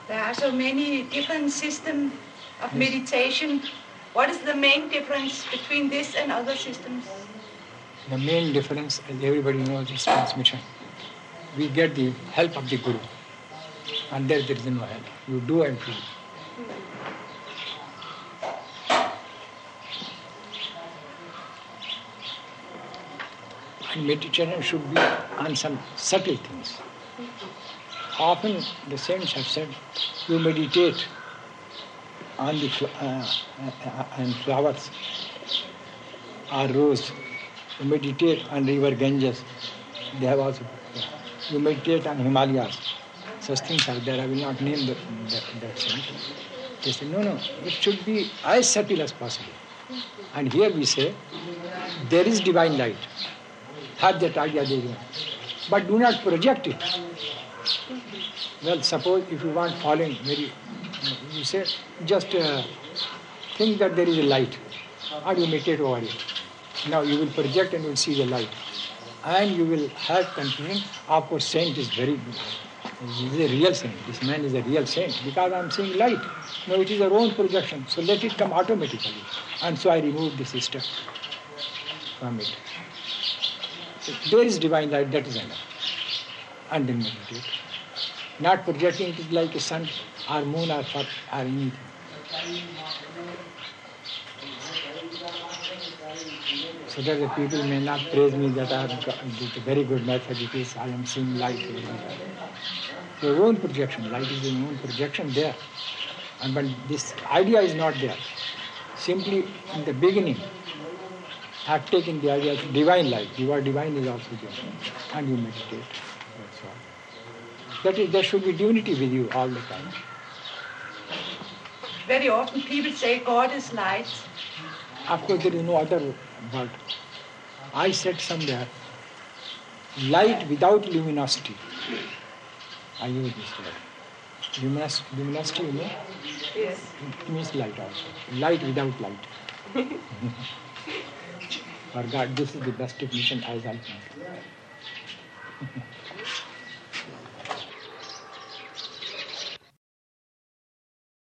There are so many different systems of meditation. What is the main difference between this and other systems? The main difference, as everybody knows, is transmission. We get the help of the Guru, and there is no help. You do and feel. And meditation should be on some subtle things. Often the saints have said, you meditate on the on flowers or rose. You meditate on river Ganges. They have also. You meditate on Himalayas. Such things are there. I will not name that saint. They say, no, it should be as subtle as possible. And here we say, there is divine light. Have that idea there. But do not project it. Well, suppose if you want falling you say, just think that there is a light. And you meditate over it. Now you will project and you will see the light. And you will have confidence, of course, saint is very good. He is a real saint. This man is a real saint because I am seeing light. No, it is our own projection. So let it come automatically. And so I remove this step from it. So there is divine light, that is enough. And then meditate. Not projecting it like a sun or moon or earth or anything. So that the people may not praise me that I have got a very good method. It is, I am seeing light. Your own projection, light is your own projection there. And but this idea is not there. Simply in the beginning, I have taken the idea of divine light. Your divine is also there. And you meditate. That's all. There should be divinity with you all the time. Very often people say God is light. Of course, there is no other word. I said somewhere, light without luminosity. I use this word. Luminosity, you know? Yes. It means light also. Light without light. For God, this is the best definition as I think.